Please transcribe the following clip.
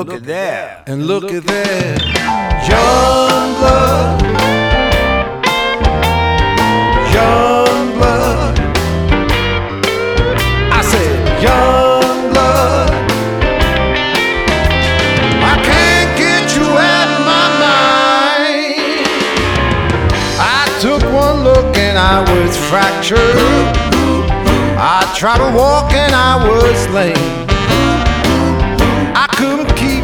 Look at that. And look at that. Young blood. Young blood. I said young blood. I can't get you out of my mind. I took one look and I was fractured. I tried to walk and I was lame.